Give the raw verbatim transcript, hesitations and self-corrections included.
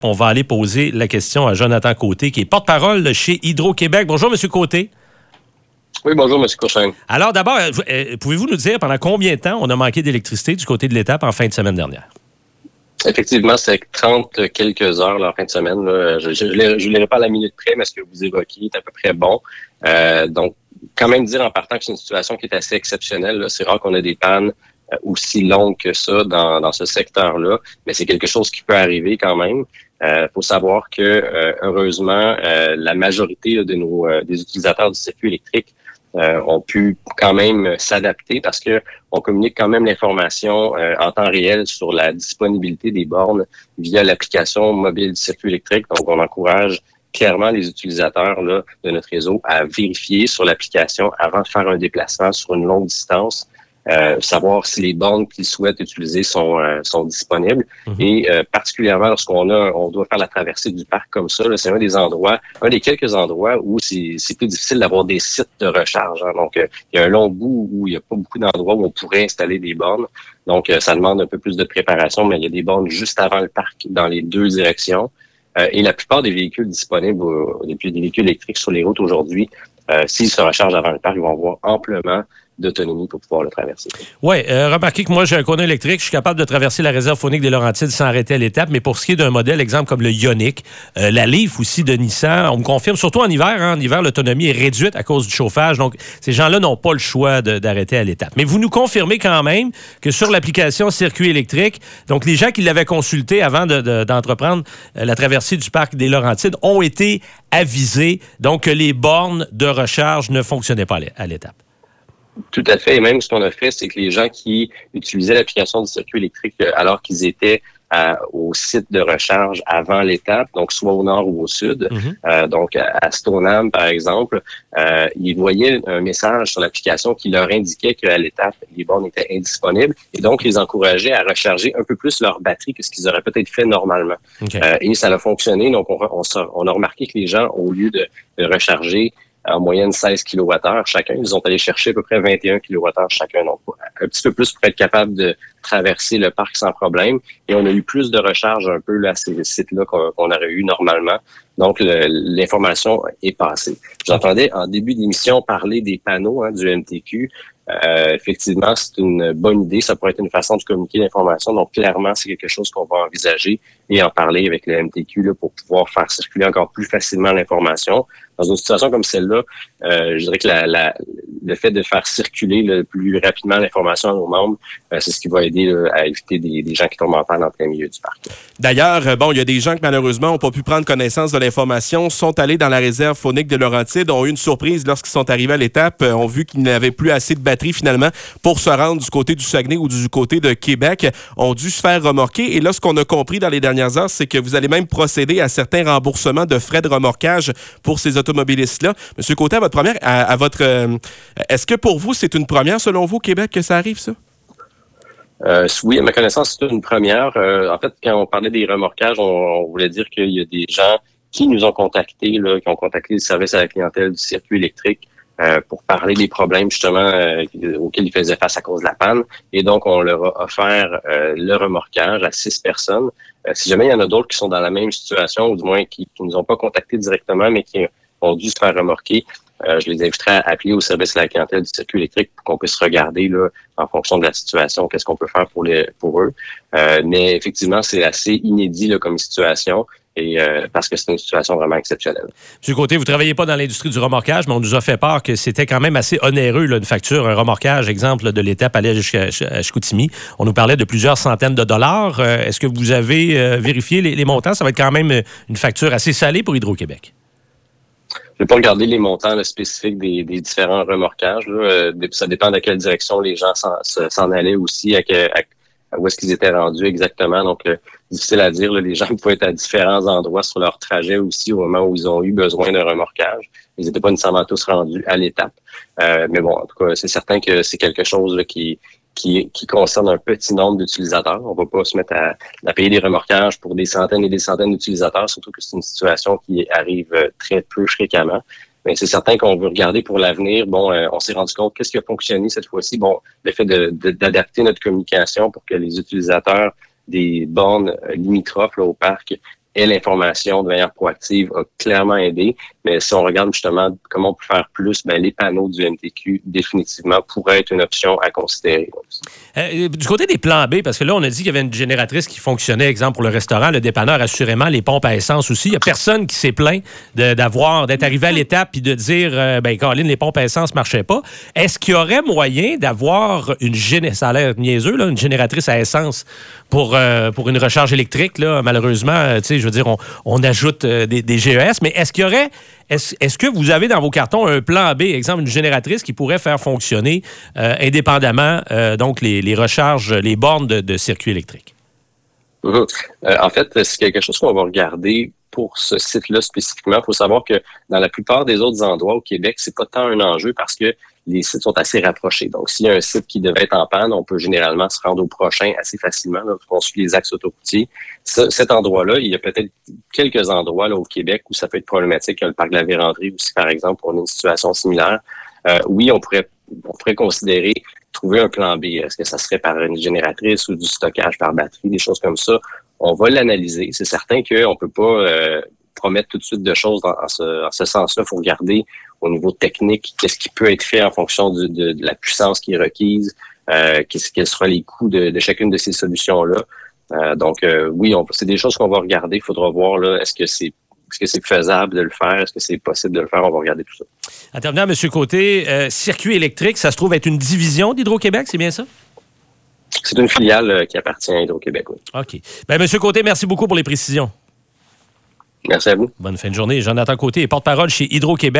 On va aller poser la question à Jonathan Côté, qui est porte-parole chez Hydro-Québec. Bonjour, M. Côté. Oui, bonjour, M. Cochin. Alors, d'abord, euh, pouvez-vous nous dire pendant combien de temps on a manqué d'électricité du côté de l'étape en fin de semaine dernière? Effectivement, c'est trente quelques heures là, en fin de semaine. Là. Je ne lirai pas à la minute près, mais ce que vous évoquiez est à peu près bon. Euh, donc, quand même dire en partant que c'est une situation qui est assez exceptionnelle. Là. C'est rare qu'on ait des pannes euh, aussi longues que ça dans, dans ce secteur-là, mais c'est quelque chose qui peut arriver quand même. Il euh, faut savoir que, euh, heureusement, euh, la majorité là, de nos euh, des utilisateurs du circuit électrique euh, ont pu quand même s'adapter parce que on communique quand même l'information euh, en temps réel sur la disponibilité des bornes via l'application mobile du circuit électrique. Donc, on encourage clairement les utilisateurs là, de notre réseau à vérifier sur l'application avant de faire un déplacement sur une longue distance. Euh, savoir si les bornes qu'ils souhaitent utiliser sont euh, sont disponibles. Mm-hmm. Et euh, particulièrement lorsqu'on a on doit faire la traversée du parc comme ça, là, c'est un des endroits, un des quelques endroits où c'est, c'est plus difficile d'avoir des sites de recharge. Hein. Donc, euh, il y a un long bout où il n'y a pas beaucoup d'endroits où on pourrait installer des bornes. Donc, euh, ça demande un peu plus de préparation, mais il y a des bornes juste avant le parc dans les deux directions. Euh, et la plupart des véhicules disponibles, euh, des véhicules électriques sur les routes aujourd'hui, euh, s'ils se rechargent avant le parc, ils vont avoir amplement d'autonomie pour pouvoir le traverser. Oui, euh, remarquez que moi, j'ai un cône électrique, je suis capable de traverser la réserve faunique des Laurentides sans arrêter à l'étape, mais pour ce qui est d'un modèle, exemple comme le Ioniq, euh, la Leaf aussi de Nissan, on me confirme, surtout en hiver, hein, en hiver, l'autonomie est réduite à cause du chauffage, donc ces gens-là n'ont pas le choix de, d'arrêter à l'étape. Mais vous nous confirmez quand même que sur l'application Circuit électrique, donc les gens qui l'avaient consulté avant de, de, d'entreprendre la traversée du parc des Laurentides ont été avisés, donc que les bornes de recharge ne fonctionnaient pas à l'étape. Tout à fait. Et même ce qu'on a fait, c'est que les gens qui utilisaient l'application du circuit électrique alors qu'ils étaient à, au site de recharge avant l'étape, donc soit au nord ou au sud, mm-hmm. euh, donc à Stoneham, par exemple, euh, ils voyaient un message sur l'application qui leur indiquait qu'à l'étape, les bornes étaient indisponibles et donc les encourageait à recharger un peu plus leur batterie que ce qu'ils auraient peut-être fait normalement. Okay. Euh, et ça a fonctionné. Donc, on, on, on a remarqué que les gens, au lieu de, de recharger en moyenne seize kilowattheures chacun. Ils ont allé chercher à peu près vingt et un kilowattheures chacun. Donc, un petit peu plus pour être capable de traverser le parc sans problème. Et on a eu plus de recharge un peu là, à ces sites-là qu'on, qu'on aurait eu normalement. Donc, le, l'information est passée. J'entendais en début d'émission parler des panneaux hein, du M T Q. Euh, effectivement, c'est une bonne idée. Ça pourrait être une façon de communiquer l'information. Donc, clairement, c'est quelque chose qu'on va envisager et en parler avec le M T Q là, pour pouvoir faire circuler encore plus facilement l'information. Dans une situation comme celle-là, euh, je dirais que la, la, le fait de faire circuler le plus rapidement l'information à nos membres, euh, c'est ce qui va aider là, à éviter des, des gens qui tombent en panne en plein milieu du parc. D'ailleurs, bon, il y a des gens qui malheureusement n'ont pas pu prendre connaissance de l'information, sont allés dans la réserve faunique de Laurentides, ont eu une surprise lorsqu'ils sont arrivés à l'étape, ont vu qu'ils n'avaient plus assez de batterie finalement pour se rendre du côté du Saguenay ou du côté de Québec, ont dû se faire remorquer. Et là, ce qu'on a compris dans les dernières heures, c'est que vous allez même procéder à certains remboursements de frais de remorquage pour ces automobilistes-là. Monsieur Côté, à votre première, à, à votre, euh, est-ce que pour vous, c'est une première, selon vous, au Québec, que ça arrive, ça? Euh, oui, à ma connaissance, c'est une première. Euh, en fait, quand on parlait des remorquages, on, on voulait dire qu'il y a des gens qui nous ont contactés, là, qui ont contacté le service à la clientèle du circuit électrique euh, pour parler des problèmes justement euh, auxquels ils faisaient face à cause de la panne. Et donc, on leur a offert euh, le remorquage à six personnes. Euh, si jamais il y en a d'autres qui sont dans la même situation, ou du moins qui ne nous ont pas contactés directement, mais qui ont dû se faire remorquer, Euh, je les inviterai à appeler au service de la clientèle du circuit électrique pour qu'on puisse regarder là, en fonction de la situation, qu'est-ce qu'on peut faire pour les pour eux. Euh, mais effectivement, c'est assez inédit là, comme situation. Et euh, parce que c'est une situation vraiment exceptionnelle. Monsieur Côté, vous ne travaillez pas dans l'industrie du remorquage, mais on nous a fait part que c'était quand même assez onéreux, là, une facture, un remorquage, exemple, là, de l'étape aller jusqu'à à Chicoutimi. On nous parlait de plusieurs centaines de dollars. Euh, est-ce que vous avez euh, vérifié les, les montants? Ça va être quand même une facture assez salée pour Hydro-Québec. Je ne vais pas regarder les montants là, spécifiques des, des différents remorquages. Là. Euh, ça dépend de quelle direction les gens s'en, s'en allaient aussi, à, que, à, à où est-ce qu'ils étaient rendus exactement. Donc, euh, difficile à dire. Là, les gens pouvaient être à différents endroits sur leur trajet aussi au moment où ils ont eu besoin d'un remorquage. Ils n'étaient pas nécessairement tous rendus à l'étape. Euh, mais bon, en tout cas, c'est certain que c'est quelque chose là, qui... Qui, qui concerne un petit nombre d'utilisateurs. On ne va pas se mettre à, à payer des remorquages pour des centaines et des centaines d'utilisateurs, surtout que c'est une situation qui arrive très peu fréquemment. Mais c'est certain qu'on veut regarder pour l'avenir. Bon, euh, on s'est rendu compte qu'est-ce qui a fonctionné cette fois-ci. Bon, le fait de, de, d'adapter notre communication pour que les utilisateurs des bornes limitrophes là, au parc et l'information de manière proactive a clairement aidé. Mais si on regarde justement comment on peut faire plus, ben les panneaux du M T Q, définitivement, pourraient être une option à considérer. Euh, du côté des plans B, parce que là, on a dit qu'il y avait une génératrice qui fonctionnait, exemple, pour le restaurant, le dépanneur, assurément, les pompes à essence aussi. Il n'y a personne qui s'est plaint de, d'avoir, d'être arrivé à l'étape et de dire, euh, ben, Caroline, les pompes à essence ne marchaient pas. Est-ce qu'il y aurait moyen d'avoir une géné- ça a l'air niaiseux, là, une génératrice à essence pour, euh, pour une recharge électrique? Là, malheureusement, euh, tu sais, je veux dire, on, on ajoute euh, des, des G E S, mais est-ce qu'il y aurait Est-ce, est-ce que vous avez dans vos cartons un plan B, exemple une génératrice qui pourrait faire fonctionner euh, indépendamment euh, donc les, les recharges, les bornes de, de circuits électriques? Mm-hmm. Euh, en fait, c'est quelque chose qu'on va regarder pour ce site-là spécifiquement. Il faut savoir que dans la plupart des autres endroits au Québec, c'est pas tant un enjeu parce que les sites sont assez rapprochés. Donc, s'il y a un site qui devait être en panne, on peut généralement se rendre au prochain assez facilement, là, parce qu'on suit les axes autoroutiers. Ce, cet endroit-là, il y a peut-être quelques endroits là, au Québec où ça peut être problématique. Il y a le parc de la Vérandrie aussi, par exemple, on a une situation similaire. Euh, oui, on pourrait, on pourrait considérer trouver un plan B. Est-ce que ça serait par une génératrice ou du stockage par batterie, des choses comme ça? On va l'analyser. C'est certain qu'on peut pas euh, promettre tout de suite de choses dans, en ce, en ce sens-là. Il faut regarder au niveau technique qu'est-ce qui peut être fait en fonction de, de, de la puissance qui est requise, euh, qu'est-ce, quels seront les coûts de, de chacune de ces solutions-là. Euh, donc, euh, oui, on, c'est des choses qu'on va regarder. Il faudra voir, là, est-ce que c'est Est-ce que c'est faisable de le faire? Est-ce que c'est possible de le faire? On va regarder tout ça. En terminant, M. Côté, euh, circuit électrique, ça se trouve être une division d'Hydro-Québec, c'est bien ça? C'est une filiale euh, qui appartient à Hydro-Québec, oui. OK. Bien, M. Côté, merci beaucoup pour les précisions. Merci à vous. Bonne fin de journée. Jonathan Côté est porte-parole chez Hydro-Québec.